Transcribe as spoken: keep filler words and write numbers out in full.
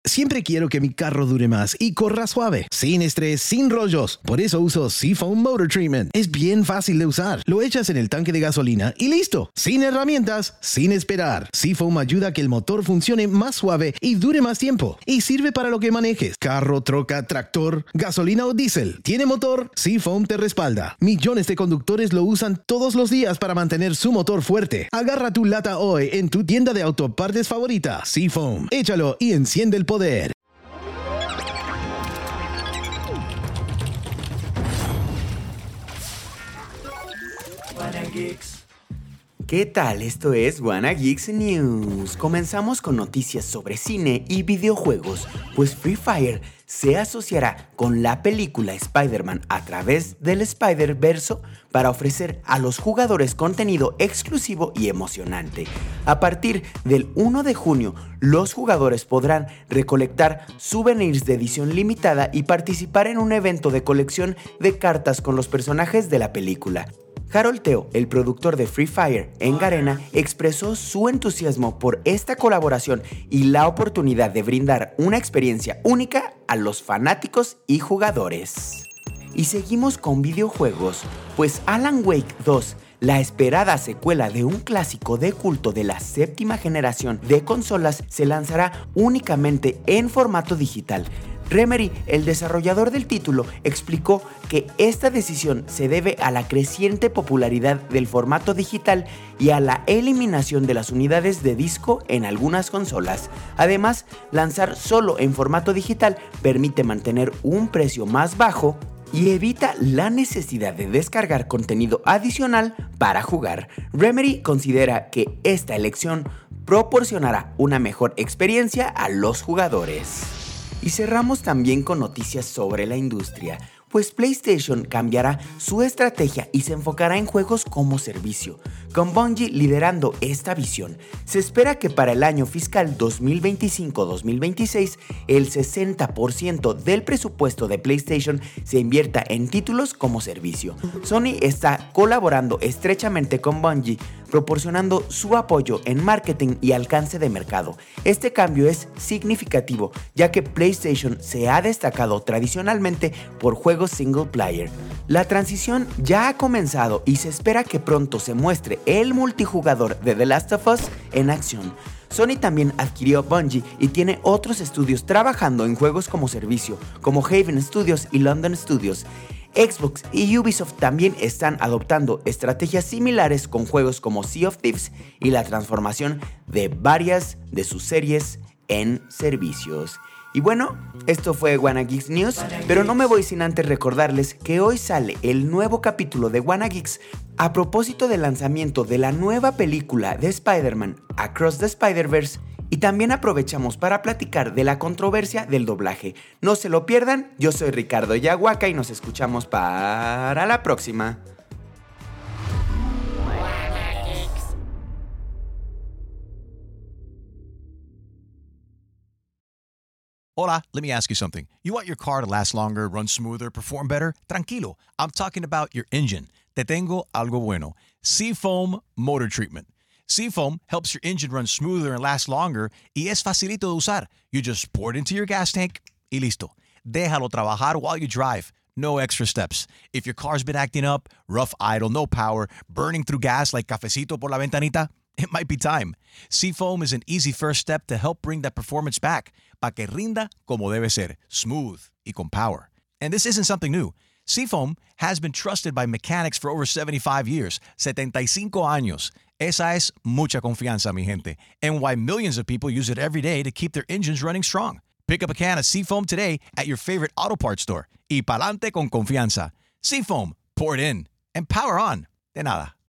Siempre quiero que mi carro dure más y corra suave, sin estrés, sin rollos. Por eso uso Seafoam Motor Treatment. Es bien fácil de usar. Lo echas en el tanque de gasolina y listo. Sin herramientas, sin esperar. Seafoam ayuda a que el motor funcione más suave y dure más tiempo. Y sirve para lo que manejes. Carro, troca, tractor, gasolina o diésel. ¿Tiene motor? Seafoam te respalda. Millones de conductores lo usan todos los días para mantener su motor fuerte. Agarra tu lata hoy en tu tienda de autopartes favorita. Seafoam. Échalo y enciende el poder. ¿Qué tal? Esto es Wanna Geeks News. Comenzamos con noticias sobre cine y videojuegos, pues Free Fire se asociará con la película Spider-Man a través del Spider-Verse para ofrecer a los jugadores contenido exclusivo y emocionante. A partir del primero de junio, los jugadores podrán recolectar souvenirs de edición limitada y participar en un evento de colección de cartas con los personajes de la película. Harold Teo, el productor de Free Fire en Garena, expresó su entusiasmo por esta colaboración y la oportunidad de brindar una experiencia única a los fanáticos y jugadores. Y seguimos con videojuegos, pues Alan Wake dos, la esperada secuela de un clásico de culto de la séptima generación de consolas, se lanzará únicamente en formato digital. Remedy, el desarrollador del título, explicó que esta decisión se debe a la creciente popularidad del formato digital y a la eliminación de las unidades de disco en algunas consolas. Además, lanzar solo en formato digital permite mantener un precio más bajo y evita la necesidad de descargar contenido adicional para jugar. Remedy considera que esta elección proporcionará una mejor experiencia a los jugadores. Y cerramos también con noticias sobre la industria, pues PlayStation cambiará su estrategia y se enfocará en juegos como servicio, con Bungie liderando esta visión. Se espera que para el año fiscal dos mil veinticinco dos mil veintiséis el sesenta por ciento del presupuesto de PlayStation se invierta en títulos como servicio. Sony está colaborando estrechamente con Bungie, proporcionando su apoyo en marketing y alcance de mercado. Este cambio es significativo, ya que PlayStation se ha destacado tradicionalmente por juegos single player. La transición ya ha comenzado y se espera que pronto se muestre el multijugador de The Last of Us en acción. Sony también adquirió Bungie y tiene otros estudios trabajando en juegos como servicio, como Haven Studios y London Studios. Xbox y Ubisoft también están adoptando estrategias similares con juegos como Sea of Thieves y la transformación de varias de sus series en servicios. Y bueno, esto fue Wanna Geeks News, pero no me voy sin antes recordarles que hoy sale el nuevo capítulo de Wanna Geeks a propósito del lanzamiento de la nueva película de Spider-Man, Across the Spider-Verse, y también aprovechamos para platicar de la controversia del doblaje. No se lo pierdan, yo soy Ricardo Yahuaca y nos escuchamos para la próxima. Hola, let me ask you something. You want your car to last longer, run smoother, perform better? Tranquilo, I'm talking about your engine. Te tengo algo bueno. Seafoam Motor Treatment. Seafoam helps your engine run smoother and last longer y es facilito de usar. You just pour it into your gas tank y listo. Déjalo trabajar while you drive. No extra steps. If your car's been acting up, rough idle, no power, burning through gas like cafecito por la ventanita, it might be time. Seafoam is an easy first step to help bring that performance back, pa que rinda como debe ser, smooth y con power. And this isn't something new. Seafoam has been trusted by mechanics for over seventy-five years, setenta y cinco años. Esa es mucha confianza, mi gente, and why millions of people use it every day to keep their engines running strong. Pick up a can of Seafoam today at your favorite auto parts store. Y pa'lante con confianza. Seafoam, pour it in, and power on. De nada.